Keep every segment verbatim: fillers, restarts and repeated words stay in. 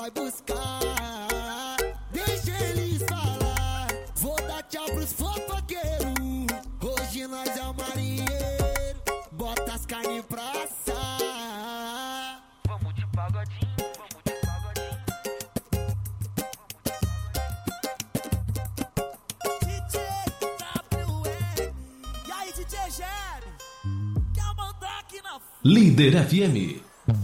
vai buscar. Deixa eles falar, vou dar tchau pros fofoqueiros. Hoje nós é o marinheiro, bota as carnes pra assar. Vamos de pagodinho, vamos de pagodinho. D J W M. E aí, D J Jerry? Quer mandar aqui na... Líder F M.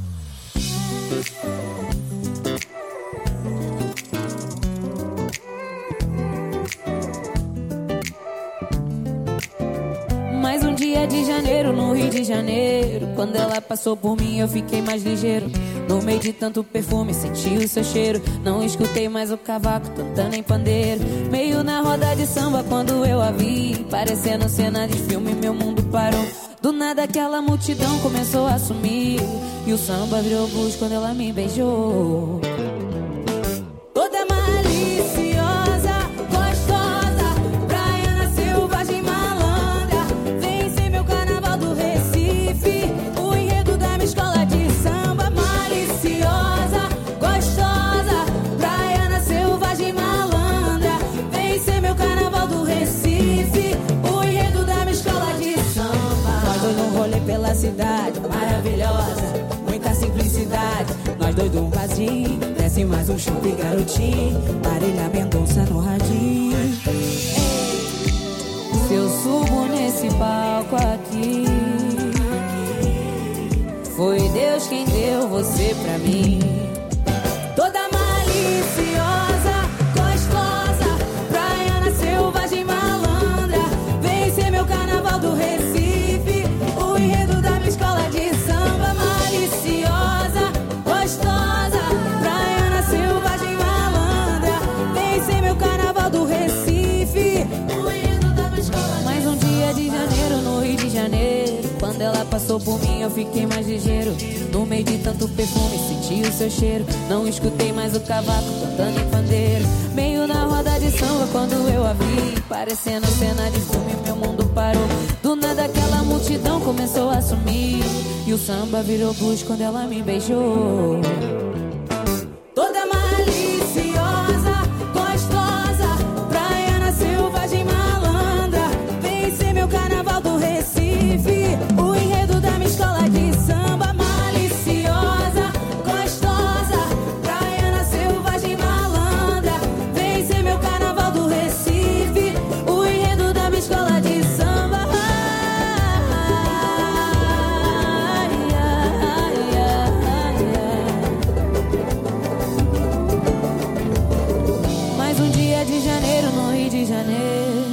Mais um dia de janeiro no Rio de Janeiro. Quando ela passou por mim eu fiquei mais ligeiro. No meio de tanto perfume senti o seu cheiro. Não escutei mais o cavaco cantando em pandeiro. Meio na roda de samba quando eu a vi, parecendo cena de filme, meu mundo parou. Do nada aquela multidão começou a sumir, e o samba virou blues quando ela me beijou. Toda maliciosa, gostosa, praiana, selvagem, malandra. Vem ser meu carnaval do Recife, o enredo da minha escola de samba. Maliciosa, gostosa, praiana, selvagem, malandra. Vem ser meu carnaval do Recife, o enredo da minha escola de samba. Nós dois num rolê pela cidade, maravilhosa, muita simplicidade. Nós dois num vazio, desce mais um chup garotinho, Marília Mendonça no radinho. Ei, se eu subo nesse palco aqui, foi Deus quem deu você pra mim. Toda maliciosa, gostosa, praiana, selvagem, malandra. Vem ser meu carnaval do Recife, o enredo da minha escola de samba. Maliciosa, gostosa, praiana, selvagem, malandra. Vem ser meu carnaval do Recife, o enredo da minha escola. Mais um dia de janeiro no Rio de Janeiro. Quando ela passou por mim eu fiquei mais ligeiro. No meio de tanto perfume senti o seu cheiro. Não escutei mais o cavaco cantando em pandeiro. Meio na roda de samba quando eu a vi, parecendo cena de filme, meu mundo parou. Do nada aquela multidão começou a sumir, e o samba virou blues quando ela me beijou. Toda maliciosa, gostosa, praiana, selvagem, malandra. Vem ser meu carnaval do Recife, o enredo da minha escola de samba. Maliciosa, gostosa, praiana, selvagem, malandra. Vem ser meu carnaval do Recife, o enredo da minha escola de samba. Ai, ai, ai, ai. Mais um dia de janeiro no Rio de Janeiro.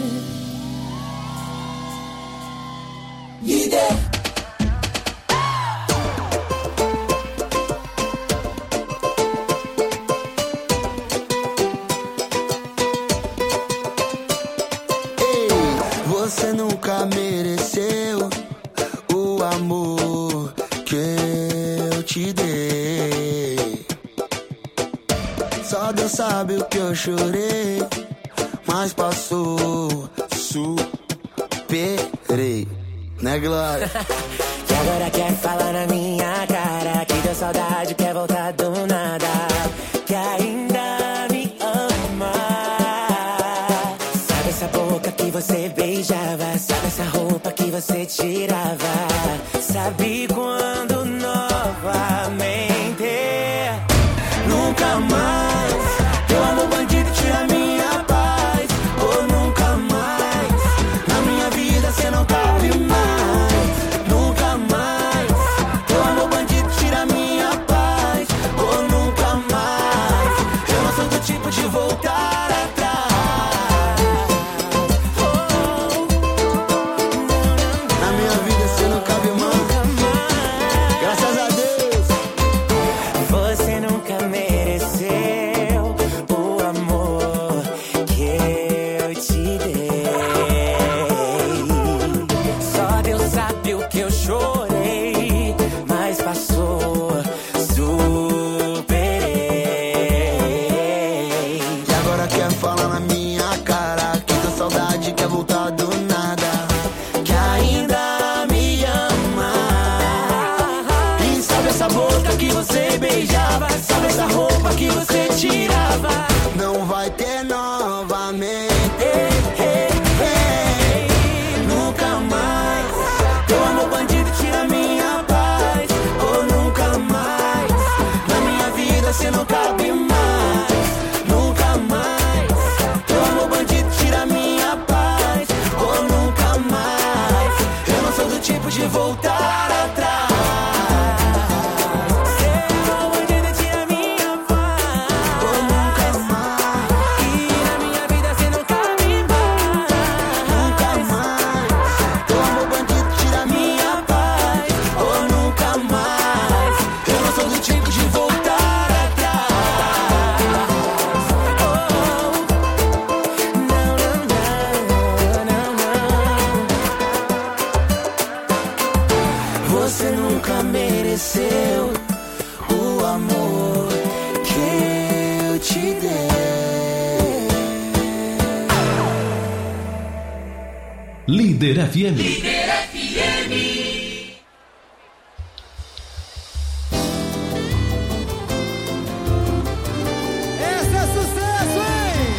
Você nunca mereceu o amor que eu te dei. Só Deus sabe o que eu chorei, mas passou, superei, né, Glória? E agora quer falar na minha cara que deu saudade, quer voltar do nada, que ainda me ama. Sabe essa boca que você beijava, sabe essa roupa que você tirava, sabe quando novamente nunca mais teu amor bandido tira minha paz. Ou nunca mais na minha vida cê não cabe mais. Nunca mais teu amor bandido tira minha paz. Ou nunca mais eu não sou do tipo de voltar atrás. Na minha vida cê não cabe mais. Graças a Deus. Você nunca mereceu cabe mais. Nunca mais. Teu amor bandido tira minha paz. Oh, nunca mais. Eu não sou do tipo de voltar atrás. O amor que eu te dei. Líder F M. Líder F M. Esse é sucesso, hein?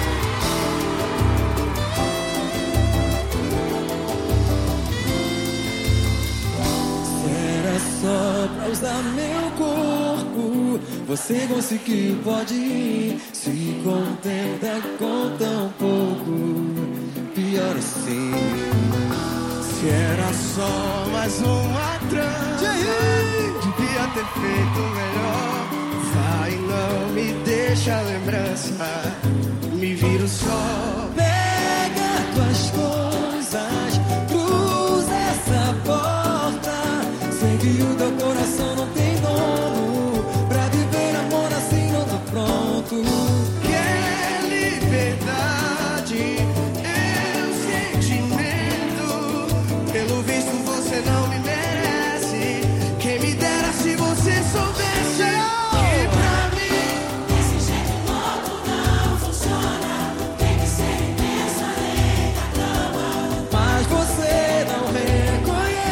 Era só pra usar meu corpo. Você conseguiu, pode ir. Se contenta com tão pouco. Pior assim. Se era só mais uma trama, devia ter feito melhor. Vai, não me deixa a lembrança. Me viro só. Pega tuas coisas, cruza essa porta. Sei que o teu coração não tem dono. Pra viver amor assim não tô pronto. Quer liberdade, eu sentimento. Pelo visto você não me merece. Quem me dera se você soubesse que pra mim Esse jeito louco não funciona. Tem que ser intenso além da cama. Mas você não reconhece.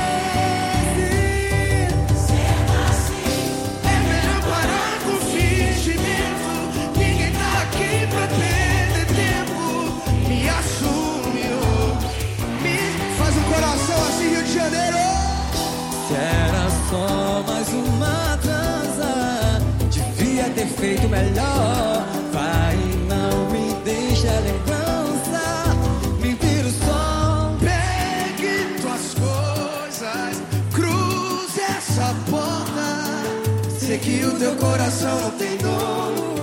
Sendo assim, é melhor parar com fingimento. Ninguém tá aqui pra perder tempo. Me assume, oh. Me faz um coração assim, Rio de Janeiro. Se era só mais uma transa, devia ter feito melhor. Vai, não me deixa a lembrança. Me vira o som. Pegue tuas coisas, cruze essa porta. Sei que o teu coração não tem dono.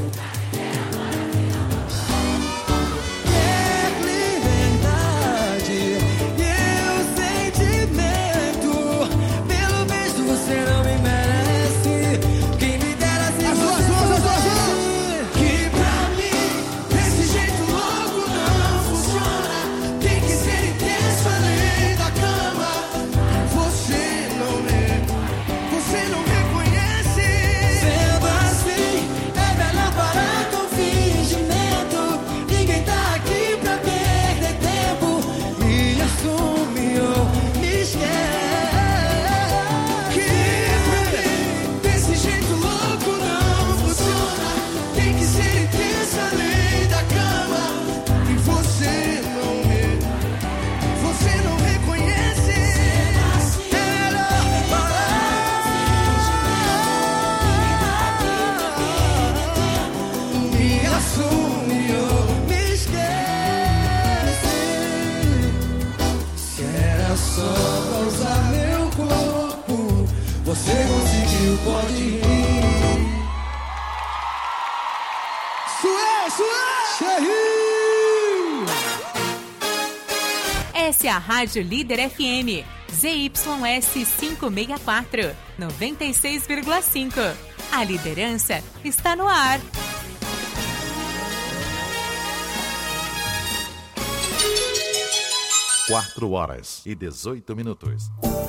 Quer liberdade e eu sentimento. Pelo visto você não me merece. Quem me dera se As duas você mãos, as duas soubesse. mãos. Que pra mim, desse jeito louco não funciona. Tem que ser intenso além da cama. Você não me, você não reconhece. Sendo assim, é melhor parar com fingimento. Ninguém tá aqui pra perder tempo. Me assume ou me esquece. Que pra mim, desse jeito louco não funciona. Tem que ser intenso além da cama. E você não me, você não reconhece. É melhor parar. Me assume ou me esquece. Se era só pra usar meu corpo, você conseguiu, pode ir. sué, sué. Essa é a Rádio Líder F M, Z Y S quinhentos e sessenta e quatro, noventa e seis vírgula cinco. A liderança está no ar. Quatro horas e dezoito minutos.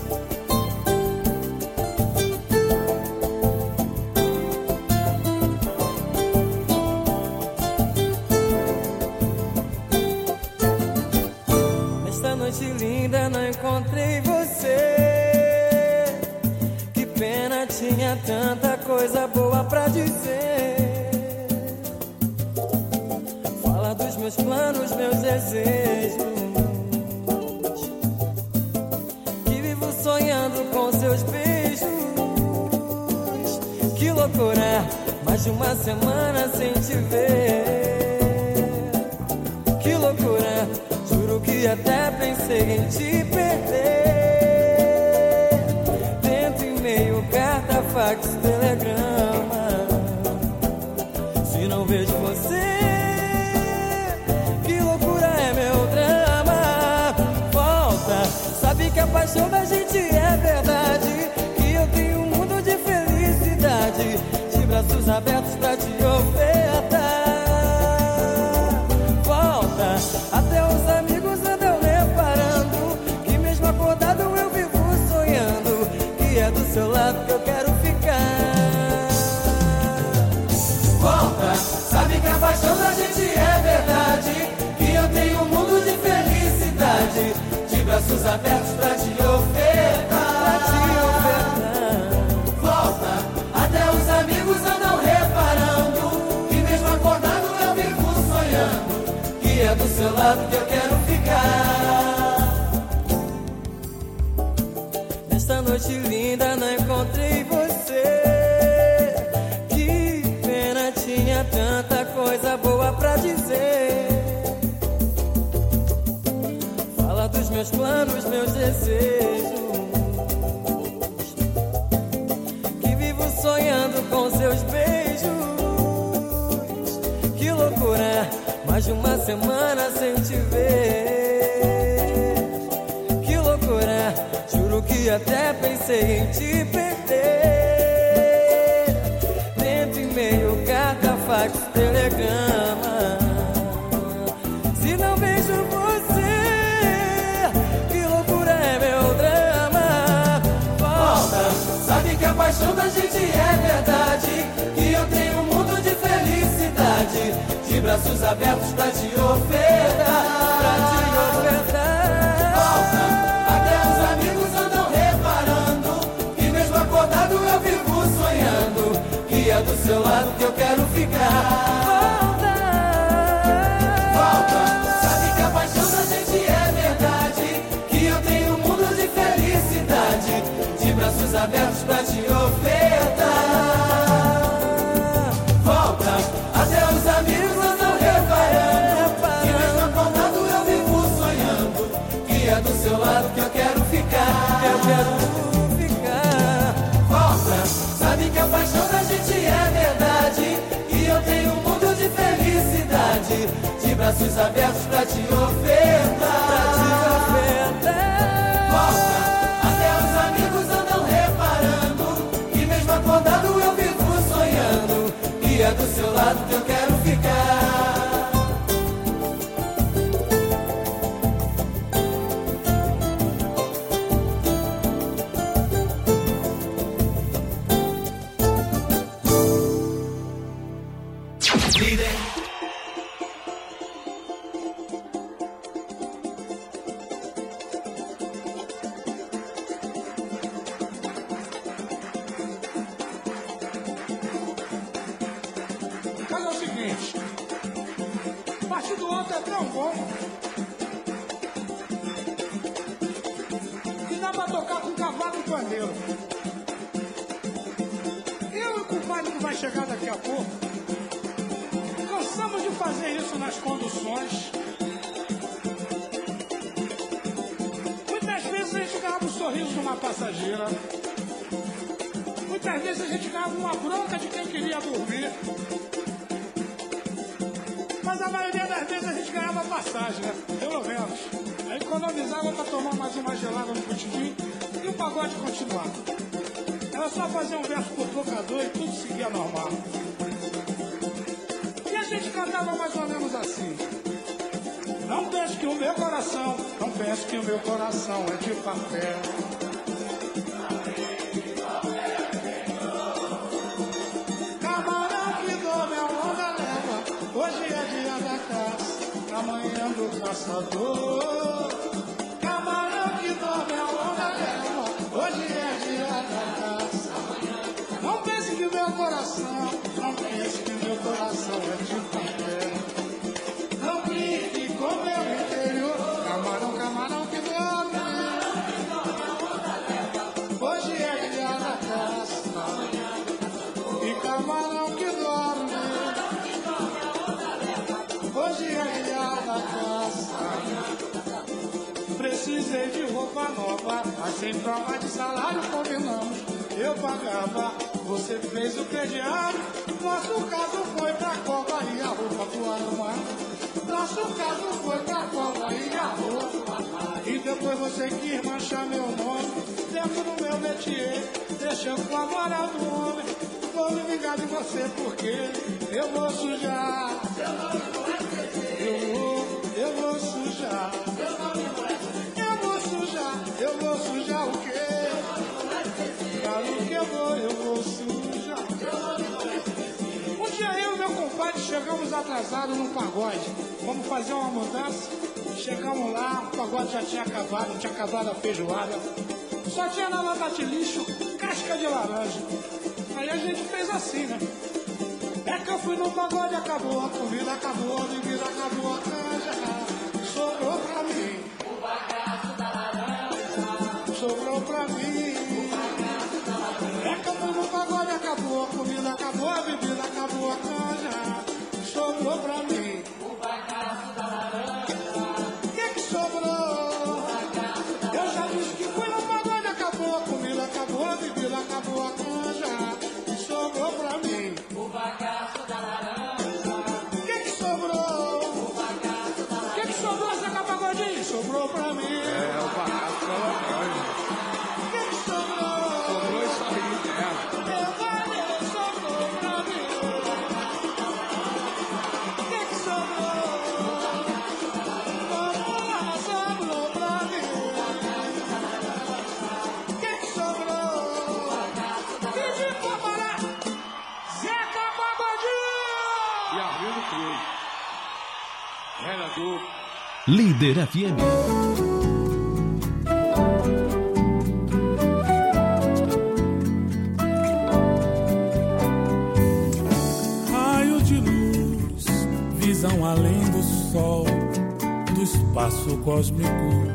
Esta noite linda não encontrei você. Que pena, tinha tanta coisa boa pra dizer. Fala dos meus planos, meus desejos. Que vivo sonhando com seus beijos. Que loucura, mas mais de uma semana sem te ver. Que loucura, juro que até pensei em te perder. Tento e-mail, carta, fax, telegrama. Se não vejo você, que loucura é meu drama. Volta, sabe que a paixão da gente é verdade, que eu tenho um mundo de felicidade, de braços abertos pra te ofertar. Volta, até os amigos andam reparando que mesmo acordado eu vivo sonhando, que é do seu lado que eu quero ficar. Volta, sabe que a paixão da gente é verdade, que eu tenho um mundo de felicidade, de braços abertos pra te ofertar. Pra te ofertar. Volta, até os amigos andam reparando que mesmo acordado eu vivo sonhando, que é do seu lado que eu quero ficar. Nesta noite linda não encontrei você. Que pena, tinha tanta coisa boa pra dizer. Fala dos meus planos, meus desejos, que vivo sonhando com seus beijos. Que loucura, mais de uma semana sem te ver. Que loucura, juro que até pensei em te perder. Tento e-mail, carta, fax, telegrama. Se não vejo você, que loucura é meu drama. Volta, sabe que a paixão da gente é verdade, que eu tenho um mundo de felicidade, de braços abertos pra te ofertar. Pra te ofertar. Volta, até os amigos andam reparando que mesmo acordado eu vivo sonhando, que é do seu lado que eu quero ficar. Volta. Volta, sabe que a paixão da gente é verdade, que eu tenho um mundo de felicidade, de braços abertos pra te ofertar. Volta, até os amigos andam reparando que mesmo acordado eu vivo sonhando, que é do seu lado que eu quero ficar. Eu quero ficar. Volta, sabe que a paixão da gente é verdade, que eu tenho um mundo de felicidade, de braços abertos pra te ofertar. Pra te ofertar. Volta, até os amigos andam reparando que mesmo acordado eu vivo sonhando, que é do seu lado que eu quero ficar. Mas é o seguinte, o partido ontem é tão bom que dá pra tocar com cavalo e pandeiro. Eu e o compadre que vai chegar daqui a pouco cansamos de fazer isso nas conduções. Muitas vezes a gente ganhava um sorriso de uma passageira. Muitas vezes a gente ganhava uma bronca de quem queria dormir. Mas a maioria das vezes a gente ganhava passagem, né? Pelo menos. Aí economizava pra tomar mais uma gelada no botequim e o pagode continuava. Era só fazer um verso por tocador e tudo seguia normal. E a gente cantava mais ou menos assim. Não pense que o meu coração, não pense que o meu coração é de papel. Camarão que dorme a longa leva, hoje é dia da caça, amanhã do caçador. Camarão que dorme a longa leva, hoje é dia da caça. Não pense que o meu coração, não pense que o meu coração é de papel. Não brinque com meu interior, camarão, camarão que dorme. Hoje é dia da caça, e camarão que dorme. precisei de roupa nova, mas sem prova de salário combinamos. Eu pagava, você fez o crediário. Nosso caso foi pra cova e a roupa pro armário. Nosso caso foi pra cova e a roupa. E depois você quis manchar meu nome dentro do meu métier, deixando com a moral do homem. Vou me vingar de você porque eu vou sujar. Eu vou, eu vou sujar. Eu vou sujar, eu vou sujar o quê? Claro que eu vou, eu vou sujar. Um dia eu e meu compadre chegamos atrasados num pagode. Vamos fazer uma mudança. Chegamos lá, o pagode já tinha acabado, tinha acabado a feijoada. Só tinha na lata de lixo casca de laranja. Aí a gente fez assim, né? É que eu fui no pagode, acabou, a comida acabou, a bebida acabou, a canja sobrou pra mim. O bagaço da laranja sobrou pra mim. É que eu fui no pagode, acabou, a comida acabou, a bebida acabou, a canja sobrou pra mim. O bagaço da laranja. O que que sobrou? Eu já disse que fui no pagode, acabou, a comida acabou, a bebida acabou, a canja sobrou pra mim. O bagaço da laranja. O que que sobrou? O bagaço da laranja. O que que sobrou, Zeca Pagodinho? Sobrou pra mim. É, o bagaço da laranja. O que que sobrou? Sobrou isso aí, é. Eu falei, sobrou pra mim. O que que sobrou? Vamos lá, sobrou pra mim. O que que sobrou? Pedi pra parar. Zeca Pagodinho! E Arlindo Cruz. Vereador. Líder F M. Raio de luz, visão além do sol, do espaço cósmico.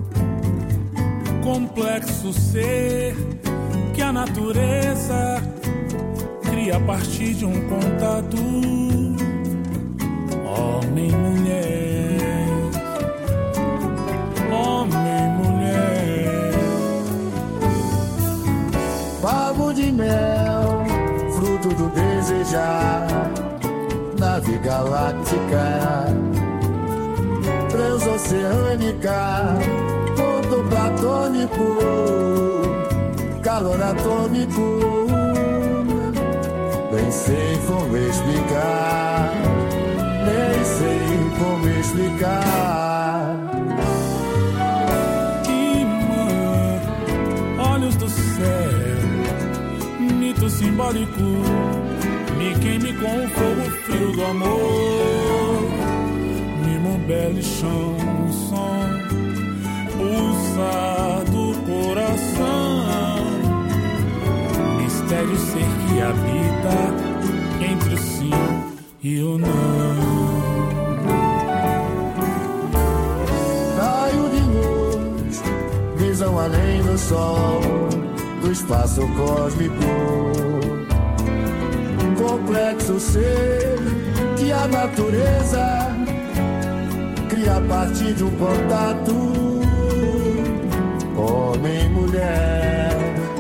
Complexo ser que a natureza cria a partir de um contato. Homem, mulher, homem, mulher. Favo de mel, fruto do desejar, nave galáctica, transoceânica, ponto platônico, calor atômico. Nem sei como explicar, nem sei como explicar. Imã, olhos do céu, mito simbólico, me queime com o fogo frio do amor. Mimo belo chão, um som, pulsar do coração. Mistério ser que habita entre o sim e o não. Raio de luz, visão além do sol, do espaço cósmico. Complexo ser que a natureza cria a partir de um contato. Homem, mulher,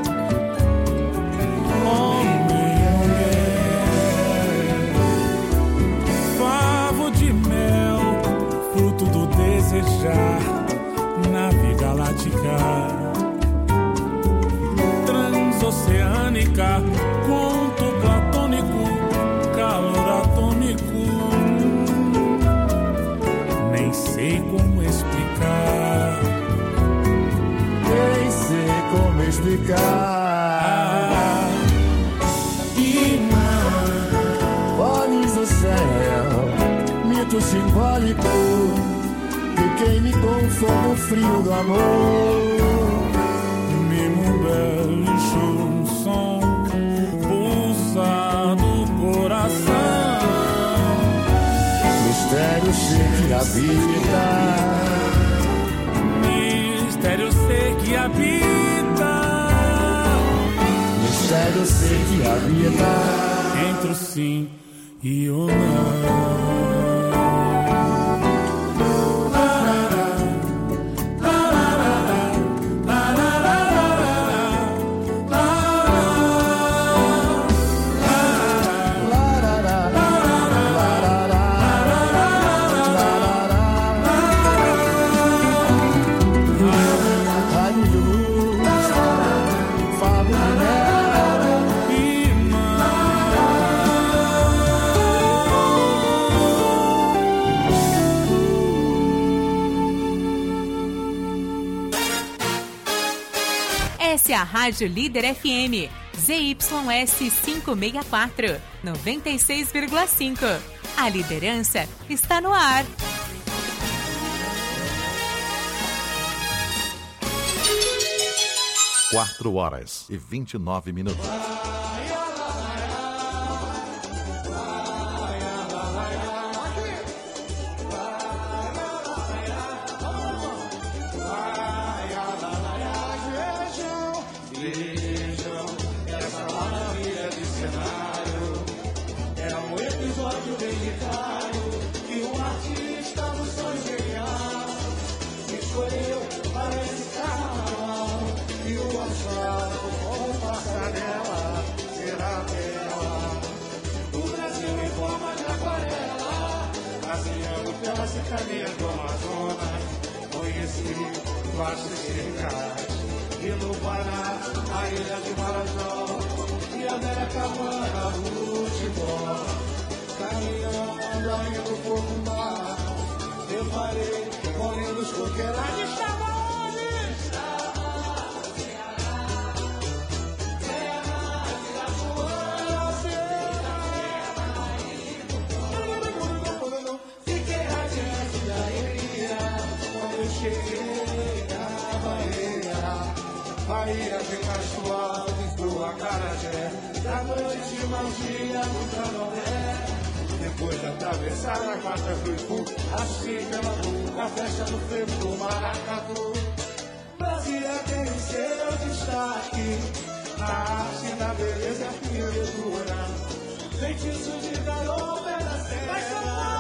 desejar, nave galáctica, transoceânica, conto platônico, calor atômico. Nem sei como explicar, nem sei como explicar. Imã, olhos do céu, mito simbólico, queime com o fogo frio do amor. Mimo belo um som, pulsa do coração. Mistério ser que habita, mistério ser que habita, mistério ser que habita entre o sim e o não. é a Rádio Líder F M, Z Y S quinhentos e sessenta e quatro, noventa e seis vírgula cinco. A liderança está no ar. Quatro horas e vinte e nove minutos. Caminho do Amazonas, conheci vastos cercais, e no Pará, a ilha de Marajó, e a Meracabana, no Tibó, caminhando ainda no pouco mar, eu parei, correndo os coqueirais, estava onde? Bahia de Cachoeiras, do Acarajé, da noite de magia do Candomblé. Depois de atravessar a Quarta Cruz, assim pela rua, a festa do frevo do Maracatu. Brasília tem o seu destaque, na arte, na beleza e a pintura. Feitiço de garota da serra.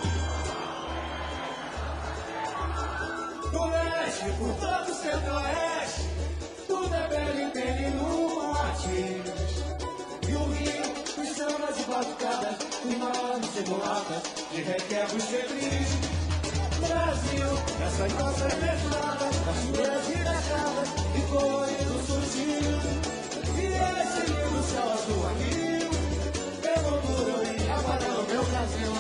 Do leste, por todo o centro-oeste, tudo é belo e bem no Martins. E o Rio, os sambas e batucadas, os malandros e mulatas, de requebro e cedris. Brasil, essas nossas mescladas, das chuveiras e das casas, e colorido surgiu. E esse lindo céu azul aqui, pelo duro e amarelo meu Brasil.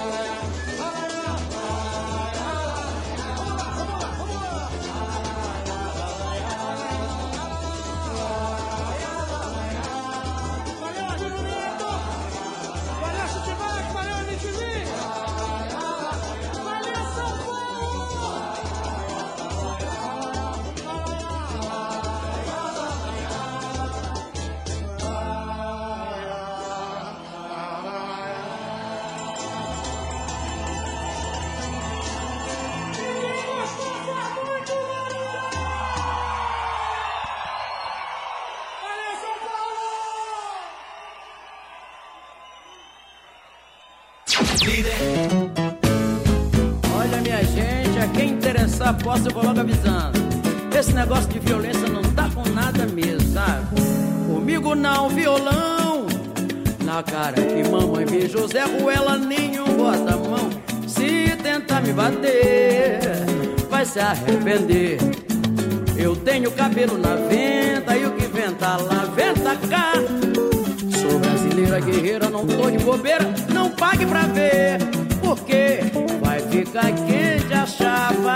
Olha, minha gente, a quem interessar, posso, eu vou logo avisando. Esse negócio de violência não tá com nada mesmo, sabe? Comigo não, violão. Na cara que mamãe vê José Ruela, nenhum bota a mão. Se tentar me bater, vai se arrepender. Eu tenho cabelo na venta e o que venta lá, venta cá. Sou brasileira guerreira, não tô de bobeira, não pague pra ver, porque vai ficar quente a chapa.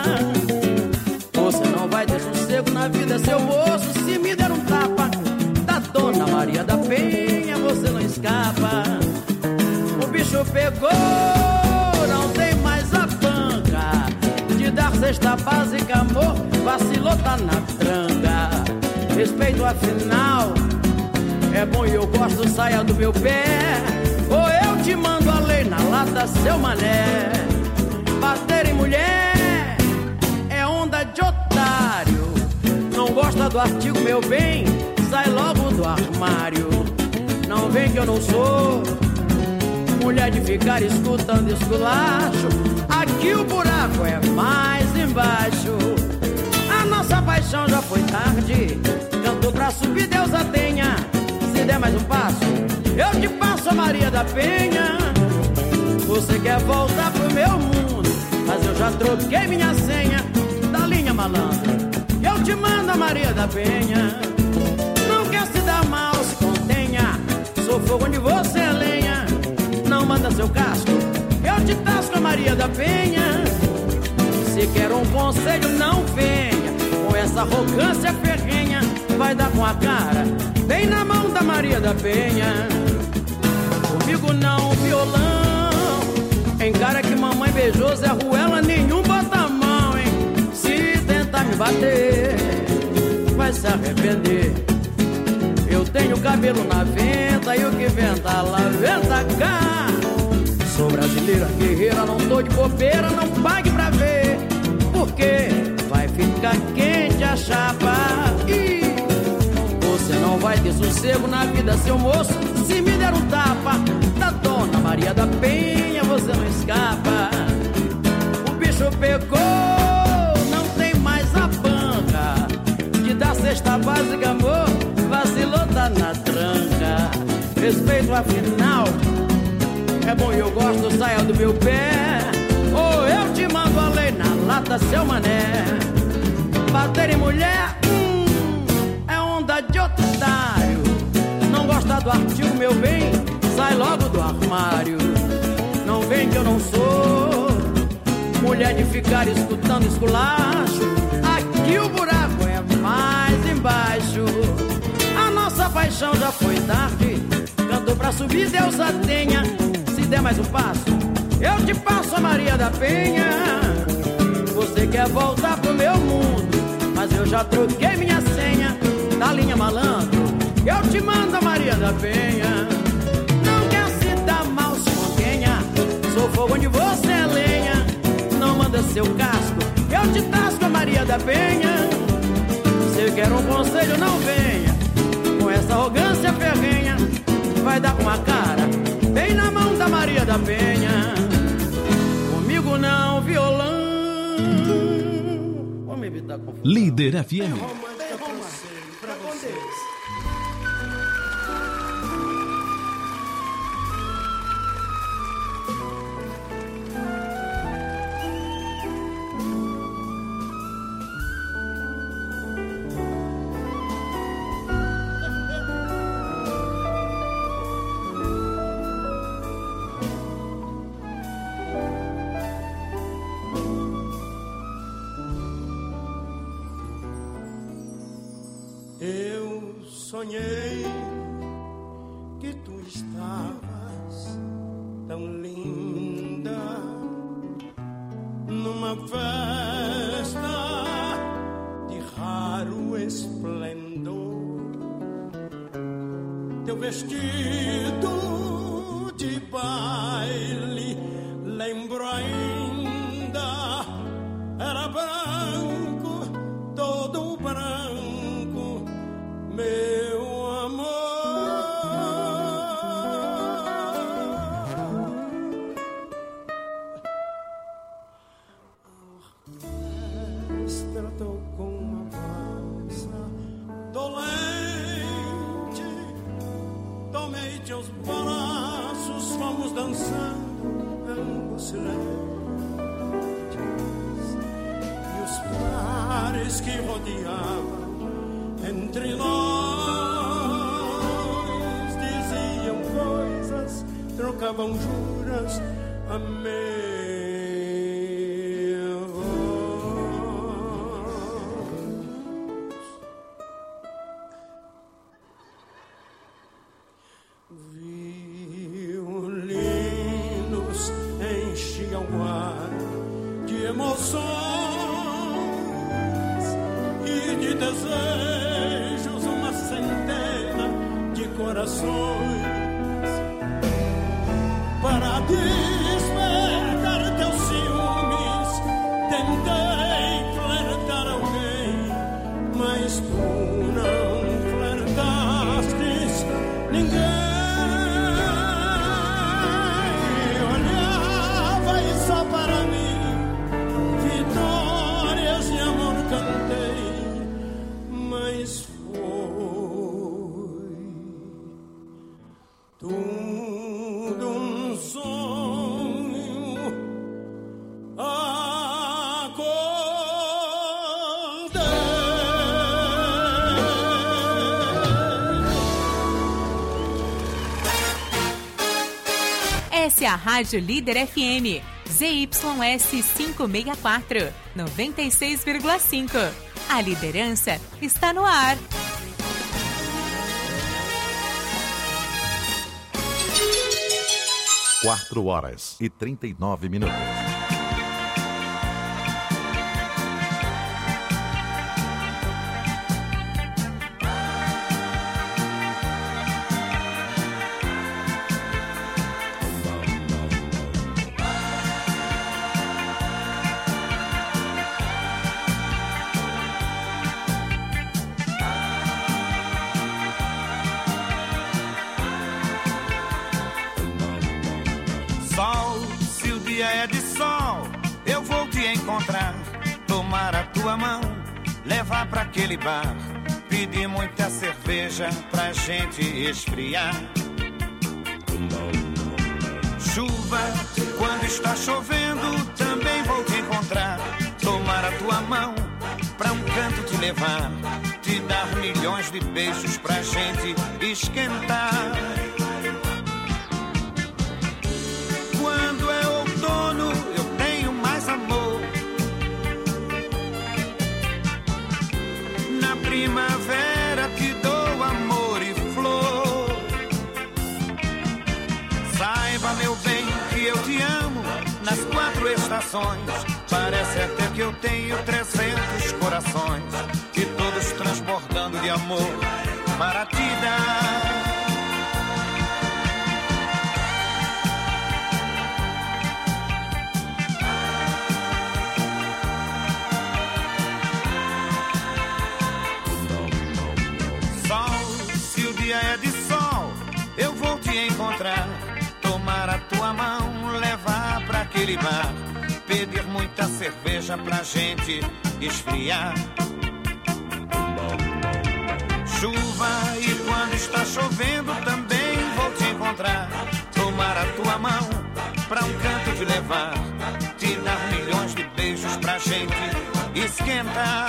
Você não vai ter sossego na vida, seu moço, se me der um tapa da Dona Maria da Penha, você não escapa. O bicho pegou, não tem mais a panca de dar cesta básica, amor, vacilou, tá na tranca. Respeito afinal, é bom e eu gosto, saia do meu pé, ou eu te mando a lei na lata, seu mané. Bater em mulher é onda de otário. Não gosta do artigo, meu bem, sai logo do armário. Não vem que eu não sou mulher de ficar escutando esculacho. Aqui o buraco é mais embaixo. A nossa paixão já foi tarde, cantou pra subir, Deus a tenha. Se der mais um passo, eu te passo a Maria da Penha. Você quer voltar pro meu mundo, mas eu já troquei minha senha da linha malandra. Eu te mando a Maria da Penha. Não quer se dar mal, se contenha. Sou fogo onde você é lenha. Não manda seu casco, eu te tasco a Maria da Penha. Se quer um conselho, não venha com essa arrogância ferrenha. vai dar com a cara bem na mão da Maria da Penha. Comigo não, violão. Encara que mamãe beijou Zé Ruela, nenhum bota a mão, hein? Se tentar me bater, vai se arrepender. Eu tenho cabelo na venta e o que venta lá, venta cá. Sou brasileira guerreira, não tô de bobeira, não pague pra ver. Porque vai ficar quente a chapa e você não vai ter sossego na vida, seu moço. Se me der um tapa da Dona Maria da Penha, você não escapa. O bicho pegou, não tem mais a banca de dar cesta básica, amor. Vacilou, tá na tranca. Respeito afinal, é bom e eu gosto, saia do meu pé. Ou eu te mando a lei na lata, seu mané. Bater em mulher, hum, é onda de otário. Não gosta do artigo, meu bem, sai logo do armário. Não vem que eu não sou mulher de ficar escutando esculacho. Aqui o buraco é mais embaixo. A nossa paixão já foi tarde, cantou pra subir, Deus a tenha. Se der mais um passo, eu te passo a Maria da Penha. Você quer voltar pro meu mundo, mas eu já troquei minha senha da linha malandro. Eu te mando a Maria da Penha. Não quer se dar mal, se mantenha. Sou fogo onde você é lenha. Não manda seu casco, eu te tasco a Maria da Penha. Se quer um conselho, não venha com essa arrogância ferrenha. Vai dar com a cara bem na mão da Maria da Penha. Comigo não, violão. Vamos evitar confusão. Líder F M. Pra vocês. Eu sonhei que tu estavas tão linda numa festa de raro esplendor. Teu vestido de baile lembro ainda, era branco, todo branco, meu amor. A orquestra tocou uma valsa dolente, tomei teus braços, fomos dançando ambos silentes, e os pares que rodeavam entre nós diziam coisas, trocavam juras a meia voz. Violinos enchiam o ar de emoções e de desejos, uma centena de corações. Para despertar teus ciúmes, tentei flertar alguém, mas tu não flertastes ninguém. Olhava e só para mim vitórias de amor cantei, mas foi tudo um sonho. Essa é a Rádio Líder F M, Z Y S quinhentos e sessenta e quatro, noventa e seis vírgula cinco. A liderança está no ar. quatro horas e trinta e nove minutos. Tomar a tua mão, levar pra aquele bar, pedir muita cerveja pra gente esfriar. Chuva, quando está chovendo, também vou te encontrar. Tomar a tua mão, pra um canto te levar, te dar milhões de beijos pra gente esquentar. Quando é outono, eu tenho mais amor. Na primavera te dou amor e flor. Saiba, meu bem, que eu te amo nas quatro estações. Parece até que eu tenho trezentos corações, e todos transbordando de amor para te dar. É de sol, eu vou te encontrar, tomar a tua mão, levar pra aquele bar, pedir muita cerveja pra gente esfriar. Chuva, e quando está chovendo também vou te encontrar, tomar a tua mão, pra um canto te levar, te dar milhões de beijos pra gente esquentar.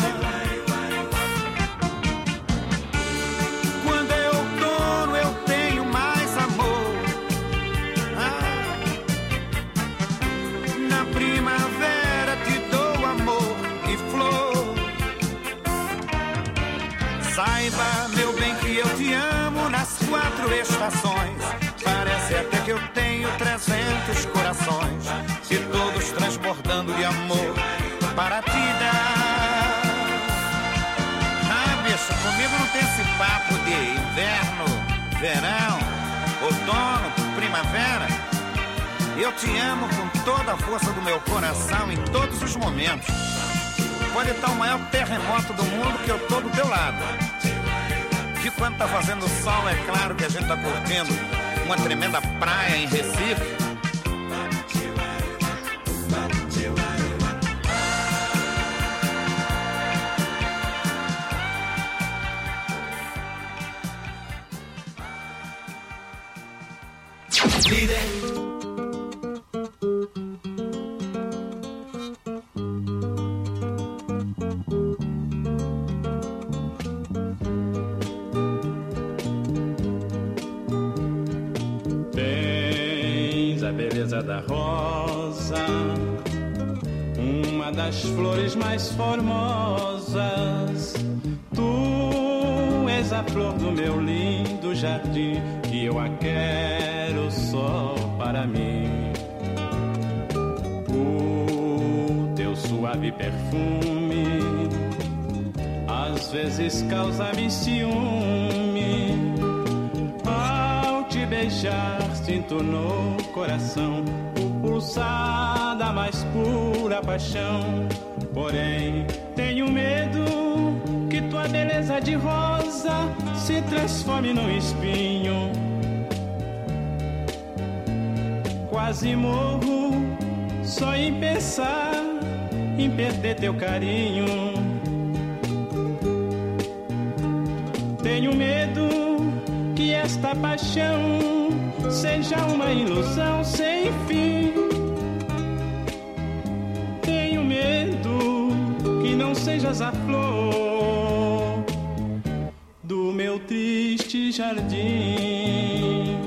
Saiba, meu bem, que eu te amo nas quatro estações. Parece até que eu tenho trezentos corações, e todos transbordando de amor para te dar. Ah, bicho, comigo não tem esse papo de inverno, verão, outono, primavera. Eu te amo com toda a força do meu coração em todos os momentos. Pode estar o maior terremoto do mundo que eu tô do teu lado. Que quando tá fazendo sol, é claro que a gente tá curtindo uma tremenda praia em Recife. Líder. Da rosa, uma das flores mais formosas. Tu és a flor do meu lindo jardim, e eu a quero só para mim. O teu suave perfume às vezes causa-me ciúme. Ao te beijar sinto no coração o pulsar da mais pura paixão. Porém tenho medo que tua beleza de rosa se transforme num espinho. Quase morro só em pensar em perder teu carinho. Tenho medo que esta paixão seja uma ilusão sem fim. Tenho medo que não sejas a flor do meu triste jardim.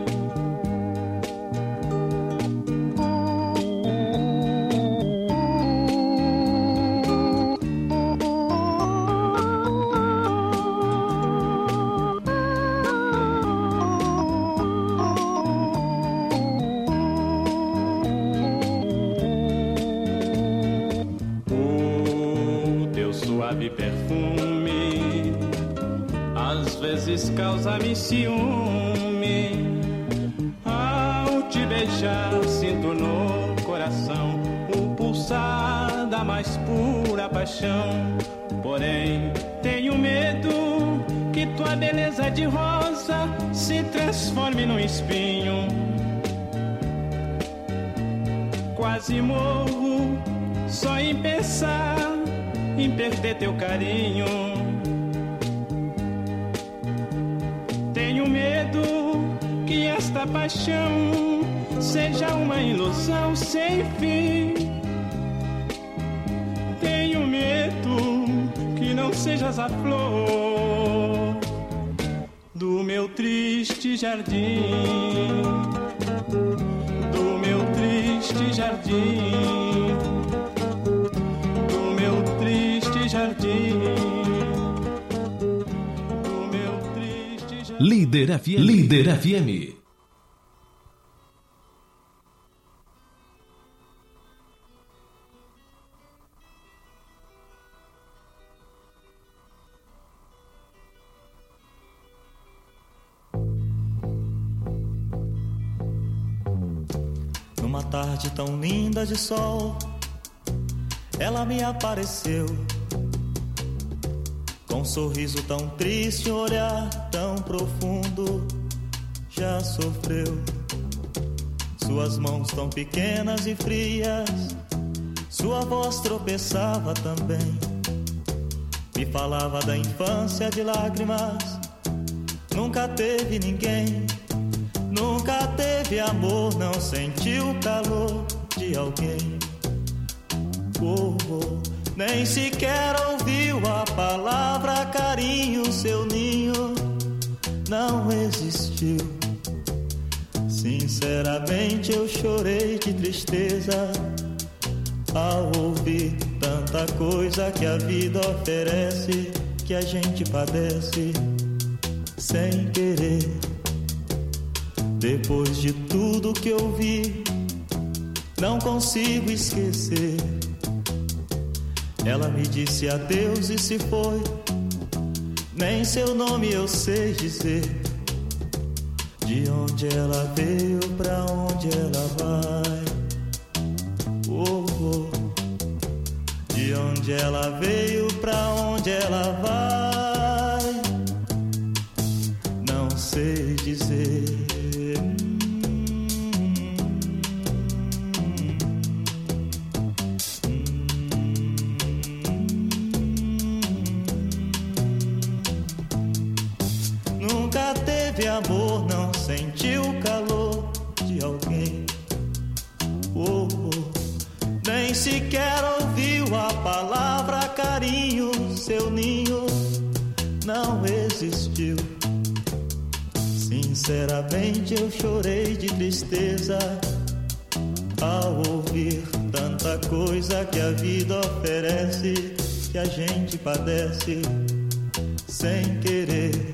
suave perfume, às vezes causa-me ciúme. Ao te beijar sinto no coração o pulsar da mais pura paixão. Porém tenho medo que tua beleza de rosa se transforme num espinho. Quase morro só em pensar em perder teu carinho. Tenho medo que esta paixão seja uma ilusão sem fim. Tenho medo que não sejas a flor do meu triste jardim, do meu triste jardim, do meu triste jardim, do meu triste jardim. Líder F M. Líder F M. Numa tarde tão linda de sol, ela me apareceu, com um sorriso tão triste, um olhar tão profundo. Já sofreu, suas mãos tão pequenas e frias, sua voz tropeçava também, me falava da infância de lágrimas. Nunca teve ninguém, nunca teve amor, não sentiu o calor de alguém. Oh, oh, nem sequer ouviu a palavra carinho, seu ninho não existiu. Sinceramente eu chorei de tristeza ao ouvir tanta coisa que a vida oferece, que a gente padece sem querer. Depois de tudo que eu vi, não consigo esquecer. Ela me disse adeus e se foi, nem seu nome eu sei dizer. De onde ela veio, pra onde ela vai. Oh, oh. De onde ela veio, pra onde ela vai, não sei dizer. Nunca teve amor, não sentiu o calor de alguém. Oh, oh. Nem sequer ouviu a palavra carinho, seu ninho não existiu. Sinceramente eu chorei de tristeza ao ouvir tanta coisa que a vida oferece, que a gente padece sem querer.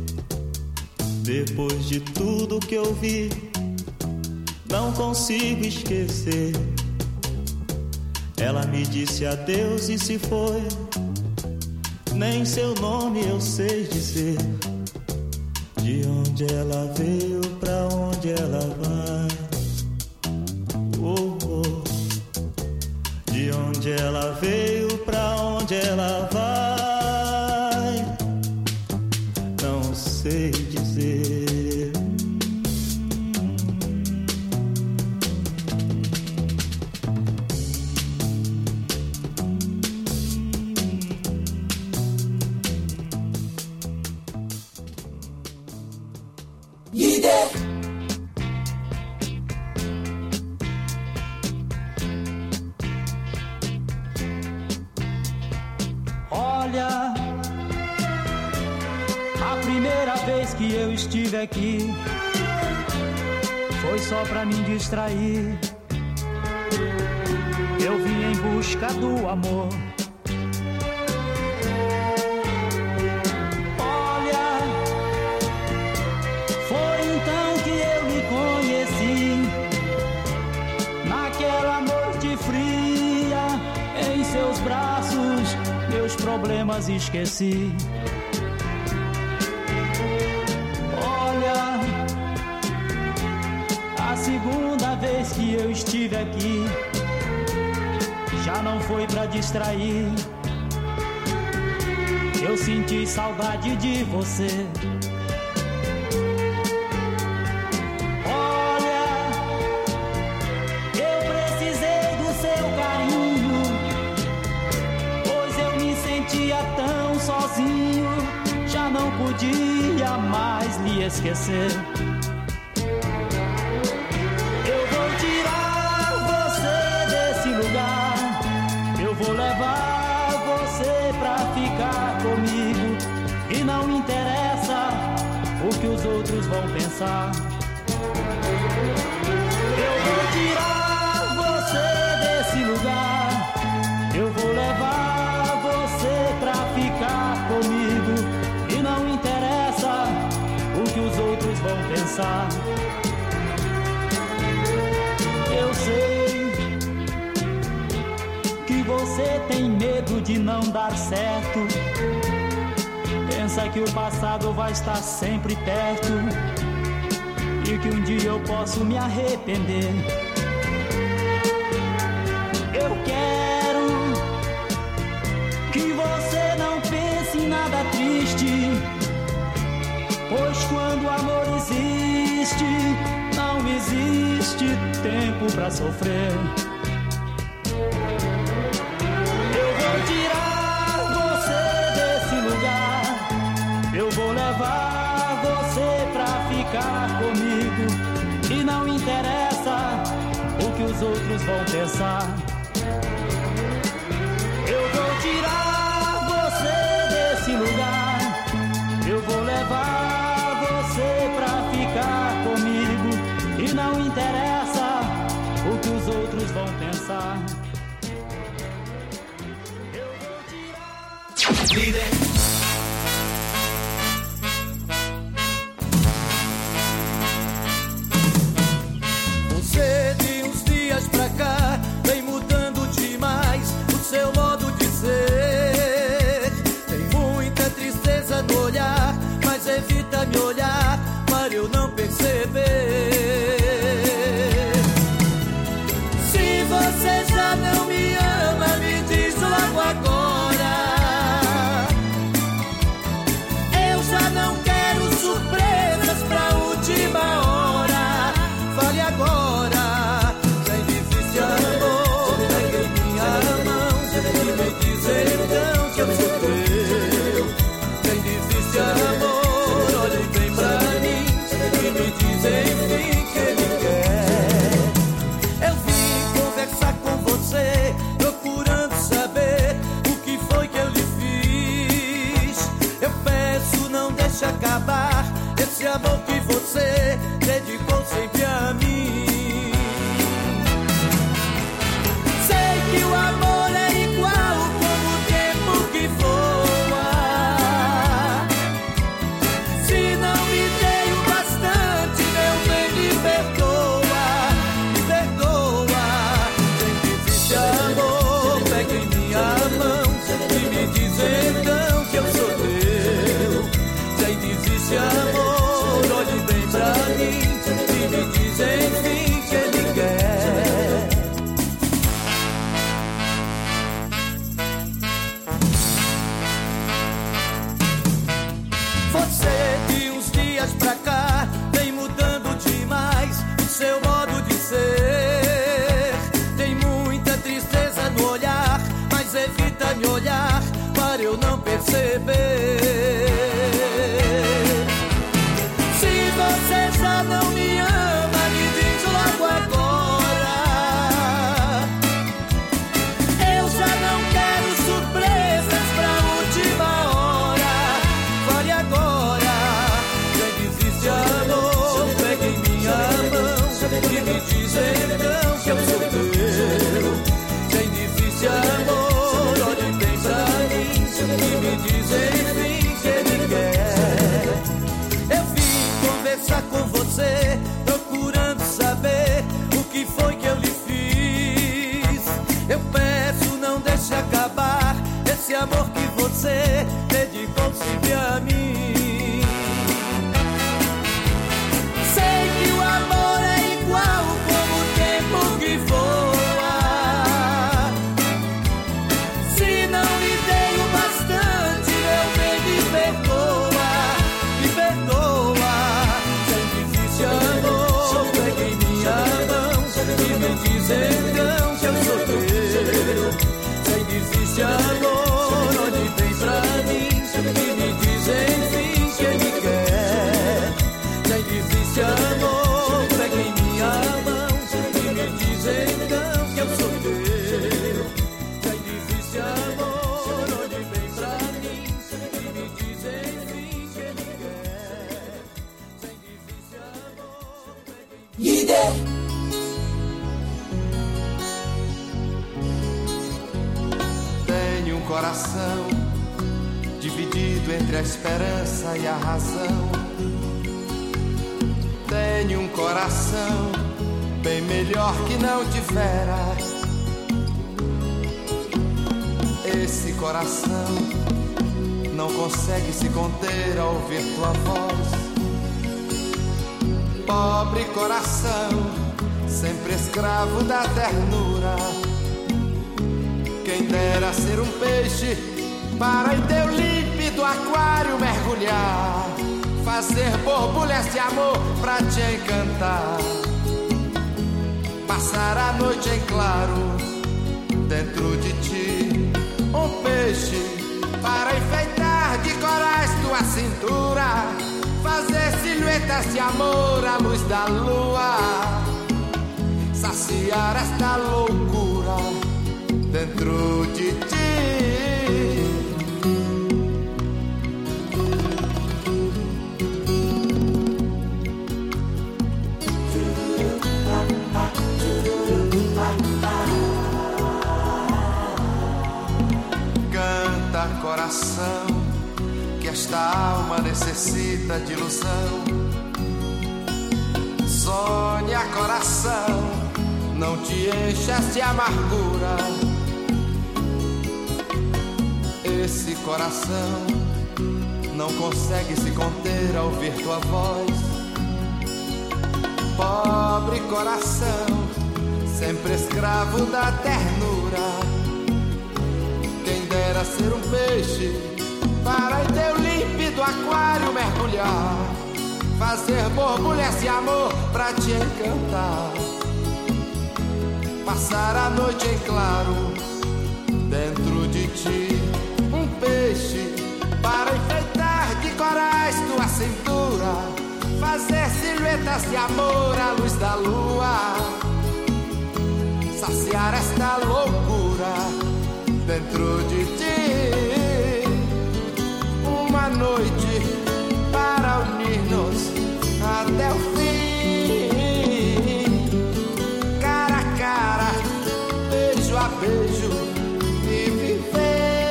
Depois de tudo que eu vi, não consigo esquecer. Ela me disse adeus e se foi, nem seu nome eu sei dizer. De onde ela veio, pra onde ela vai. Oh, oh. De onde ela veio, pra onde ela vai, não sei dizer. Líder. Olha, a primeira vez que eu estive aqui foi só pra me distrair. Eu vim em busca do amor. Olha, foi então que eu me conheci, naquela noite fria, em seus braços, meus problemas esqueci. Olha, a segunda vez que eu estive aqui já não foi pra distrair. Eu senti saudade de você. Sozinho, já não podia mais lhe esquecer. Eu vou tirar você desse lugar, eu vou levar você pra ficar comigo. E não interessa o que os outros vão pensar. Eu vou tirar você desse lugar, eu vou levar você pra ficar comigo. E não interessa o que os outros vão pensar. Eu sei que você tem medo de não dar certo. Pensa que o passado vai estar sempre perto e que um dia eu posso me arrepender. Eu quero que você não pense em nada triste, pois quando o amor existe, não existe tempo pra sofrer. Eu vou tirar você desse lugar, eu vou levar você pra ficar comigo. E não interessa o que os outros vão pensar. Eu vou tirar você desse lugar, eu vou levar você pra ficar comigo. E não interessa o que os outros vão pensar. Eu vou tirar... Líder. Você de uns dias pra cá vem mudando demais o seu modo de ser. Tem muita tristeza no olhar, mas evita me olhar para eu não perceber. Se você já não me ama, me diz logo agora. Eu já não quero surpresas pra última hora. Fale agora. Então que eu sou teu. Quem desiste amor, olhe bem pra mim e me diz enfim que ele quer. Eu vim conversar com você, procurando saber o que foi que eu lhe fiz. Eu peço, não deixe acabar esse amor que você dedicou sempre a mim. Sei que o amor é igual que voa. Se não me dei o bastante, meu bem, me perdoa, me perdoa. Quem existe amor, pega em minha mão e me diz então que eu sou teu. Quem existe amor, olhe bem pra mim e me diz enfim que ele quer. Você de uns dias pra cá vem mudando demais o seu modo de ser. Tem muita tristeza no olhar, mas evita me olhar para eu não perceber. Se você já não me ama, me diz logo agora. Eu já não quero surpresas pra última hora. Fale agora. Quem desiste amor, pega em minha mão e me diz então que eu sou teu. Quem desiste amor, olhe bem pra mim e me diz enfim você dedicou-se a mim. Sei que o amor é igual como o tempo que voa. Se não lhe dei o bastante, meu bem, me perdoa, me perdoa. Sem difícil amor, peguei minha mão e me diz então que eu sou teu. Sem difícil amor, onde vem pra mim e me diz enfim que me quer. Sem difícil amor, peguei minha mão e me diz então que eu sou teu. Sem difícil amor, onde vem pra mim e me diz enfim que me quer. Sem difícil amor, peguei líder. Tenho um coração dividido entre a esperança e a razão. Tenho um coração bem melhor que não tivera. Esse coração não consegue se conter ao ouvir tua voz. Pobre coração, sempre escravo da ternura. Quem dera ser um peixe para em teu límpido aquário mergulhar, fazer borbulhas de amor pra te encantar, passar a noite em claro dentro de ti. Um peixe para enfeitar de corais tua cintura, fazer silhuetas de amor à luz da lua, saciar esta loucura dentro de ti. Canta, coração, que esta alma necessita de ilusão. Sonha, coração, não te enchas de amargura. Esse coração não consegue se conter ao ouvir tua voz. Pobre coração, sempre escravo da ternura. Quem dera ser um peixe para em teu límpido aquário mergulhar, fazer borbulhas de amor pra te encantar, passar a noite em claro dentro de ti. Um peixe para enfeitar de corais tua cintura, fazer silhuetas de amor à luz da lua, saciar esta loucura dentro de ti. Uma noite para unir-nos até o fim, cara a cara, beijo a beijo, e viver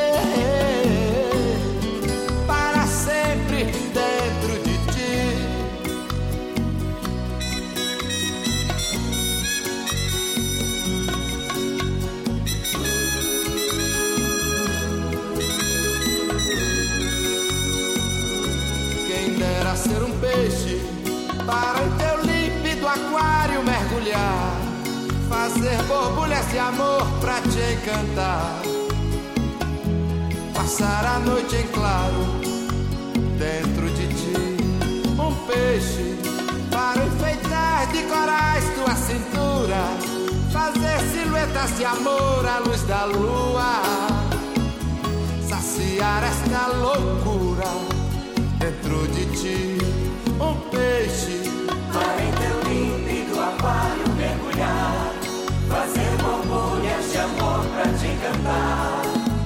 para sempre dentro de ti. Quem dera ser um peixe para em teu límpido aquário mergulhar, fazer borbulhas de amor pra te encantar, passar a noite em claro dentro de ti. Um peixe para enfeitar de corais tua cintura, fazer silhuetas de amor à luz da lua, saciar esta loucura dentro de ti. Um peixe para em teu límpido aquário mergulhar, fazer borbulhas de amor pra te encantar,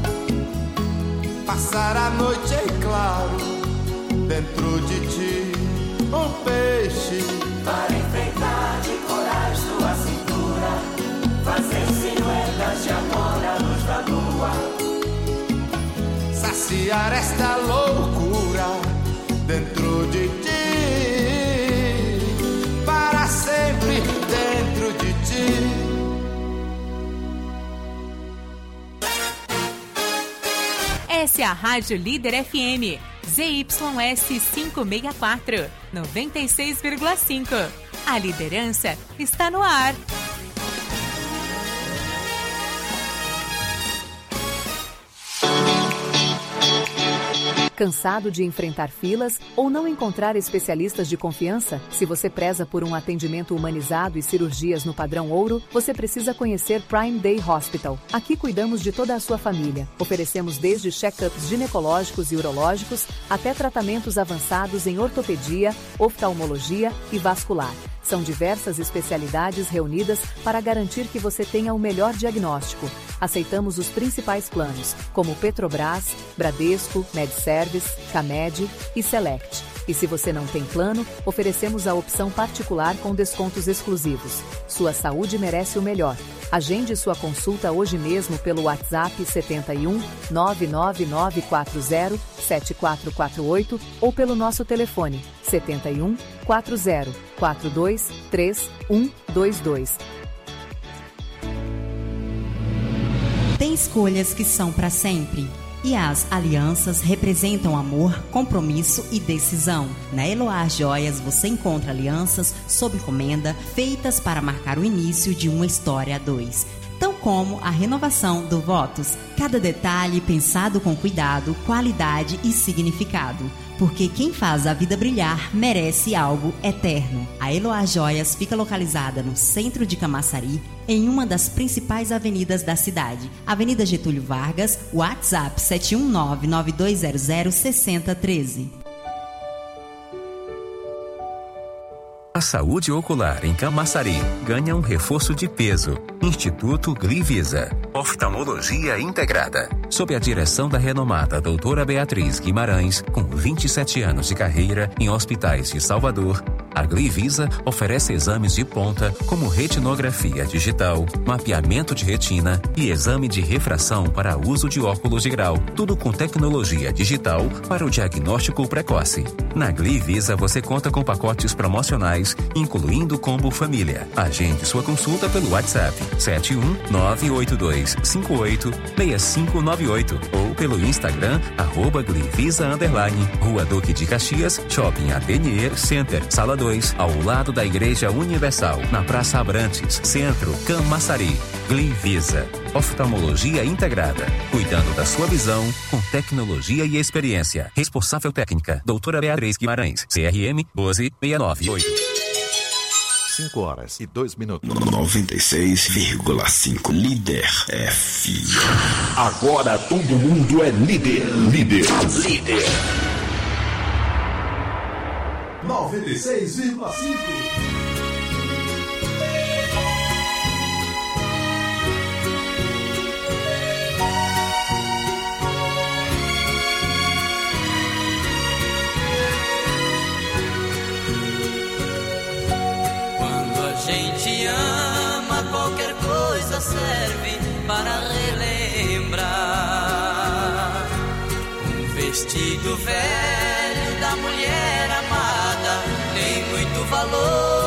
passar a noite em claro dentro de ti. Um peixe para enfeitar de corais tua cintura, fazer silhuetas de amor à luz da lua, saciar esta loucura dentro de ti, para sempre dentro de ti. Essa é a Rádio Líder F M, Z Y S quinhentos e sessenta e quatro, noventa e seis vírgula cinco. A liderança está no ar. Cansado de enfrentar filas ou não encontrar especialistas de confiança? Se você preza por um atendimento humanizado e cirurgias no padrão ouro, você precisa conhecer Prime Day Hospital. Aqui cuidamos de toda a sua família. Oferecemos desde check-ups ginecológicos e urológicos até tratamentos avançados em ortopedia, oftalmologia e vascular. São diversas especialidades reunidas para garantir que você tenha o melhor diagnóstico. Aceitamos os principais planos, como Petrobras, Bradesco, MedService, Camed e Select. E se você não tem plano, oferecemos a opção particular com descontos exclusivos. Sua saúde merece o melhor. Agende sua consulta hoje mesmo pelo WhatsApp setenta e um, nove nove nove quatro zero, sete quatro quatro oito ou pelo nosso telefone setenta e um, quatro zero, quatro dois três, um dois dois. Tem escolhas que são para sempre. E as alianças representam amor, compromisso e decisão. Na Eloá Joias você encontra alianças sob encomenda feitas para marcar o início de uma história a dois. Tão como a renovação do Votos. Cada detalhe pensado com cuidado, qualidade e significado. Porque quem faz a vida brilhar merece algo eterno. A Eloá Joias fica localizada no centro de Camaçari, em uma das principais avenidas da cidade. Avenida Getúlio Vargas, WhatsApp sete um nove, nove dois zero zero, seis zero um três. A saúde ocular em Camaçari ganha um reforço de peso. Instituto Glivisa. Oftalmologia integrada. Sob a direção da renomada doutora Beatriz Guimarães, com vinte e sete anos de carreira em hospitais de Salvador, a Glivisa oferece exames de ponta como retinografia digital, mapeamento de retina e exame de refração para uso de óculos de grau. Tudo com tecnologia digital para o diagnóstico precoce. Na Glivisa você conta com pacotes promocionais, incluindo combo família. Agende sua consulta pelo WhatsApp sete um nove oito dois cinco oito seis cinco nove oito ou pelo Instagram arroba Glivisa underline, Rua Duque de Caxias, Shopping Atelier Center, Sala dois, ao lado da Igreja Universal, na Praça Abrantes, Centro, Camaçari. Glivisa. Oftalmologia integrada, cuidando da sua visão com tecnologia e experiência. Responsável técnica, doutora Beatriz Guimarães, C R M um dois seis nove oito. cinco horas e dois minutos. noventa e seis vírgula cinco Líder F. Agora todo mundo é líder. Líder. Líder. noventa e seis vírgula cinco. A gente ama, qualquer coisa serve para relembrar. Um vestido velho da mulher amada tem muito valor.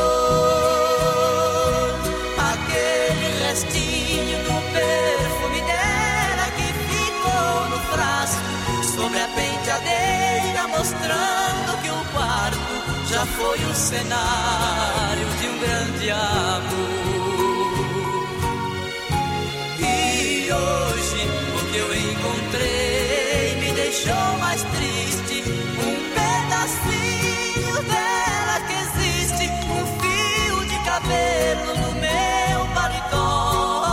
Aquele restinho do perfume dela que ficou no frasco sobre a penteadeira, mostrando que o quarto já foi o cenário de um grande amor. E hoje o que eu encontrei me deixou mais triste. Um pedacinho dela que existe, um fio de cabelo no meu paletó.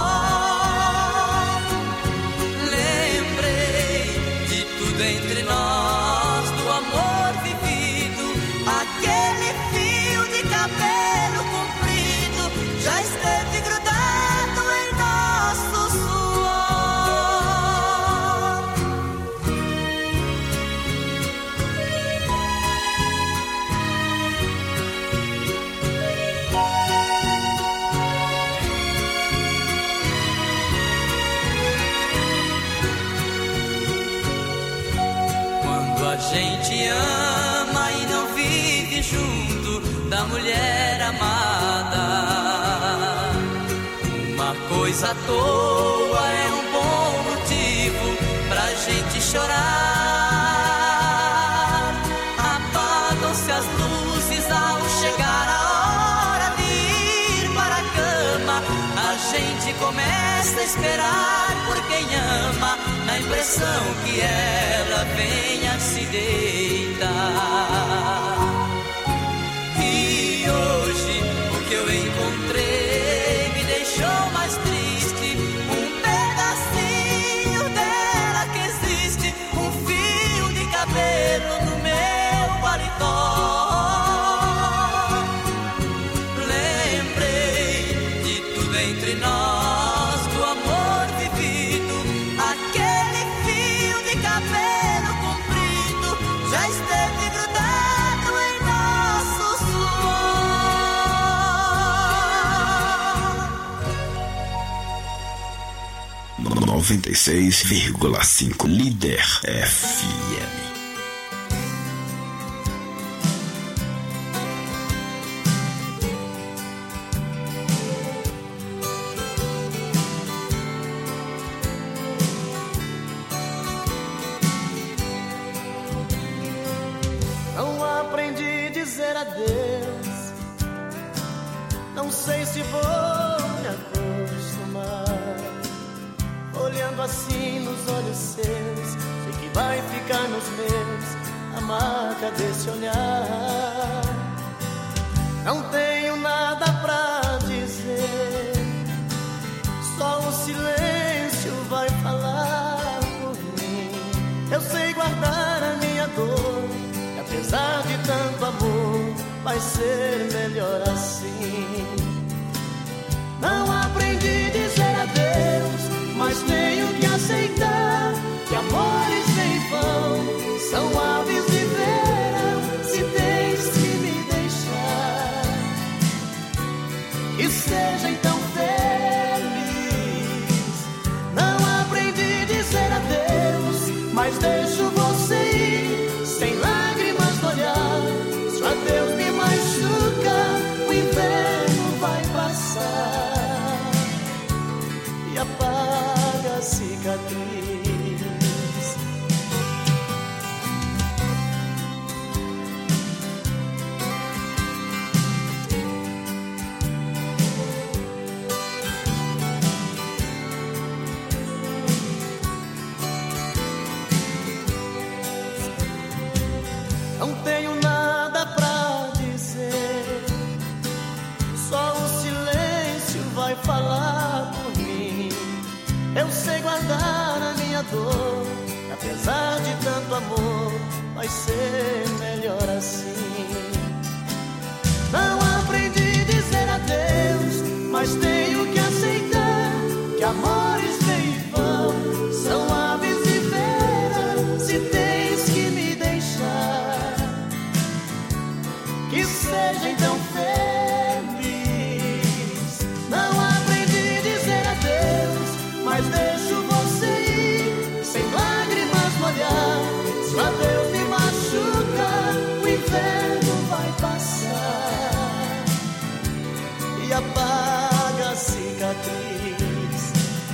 Lembrei de tudo entre nós, do amor vivido. Aquele fio de cabelo comprido já esteve grudado em nosso suor. Quando a gente ama e não vive junto da mulher amada, uma coisa à toa é um bom motivo pra gente chorar. Apagam-se as luzes ao chegar a hora de ir para a cama. A gente começa a esperar por quem ama, na impressão que ela venha se deitar. E hoje o que eu encontrei me deixou mais triste. Um pedacinho dela que existe, um fio de cabelo no meu paletó. Lembrei de tudo entre nós, do amor vivido. Aquele fio de cabelo comprido já esteve grudado em nosso suor. noventa e seis vírgula cinco Líder F M. Não aprendi a dizer adeus. Não sei se vou me acostumar. Olhando assim nos olhos seus, sei que vai ficar nos meus a marca desse olhar. Não tenho nada pra dizer, só o silêncio vai falar por mim. Eu sei guardar a minha dor, e apesar de tanto amor, vai ser melhor assim. Não aprendi a dizer adeus, mas tenho que aceitar que amores vêm e vão, são aves de verão, se tens que me deixar. Que seja então feliz. Não aprendi a dizer adeus, mas deixo você ir, sem lágrimas no olhar. Se o adeus me machuca, o inverno vai passar e apaga a cicatriz. Não tenho nada pra dizer, só o silêncio vai falar por mim. Eu sei guardar a minha dor, e apesar de tanto amor, vai ser melhor assim. Não aprendi a dizer adeus, mas tenho que aceitar que amor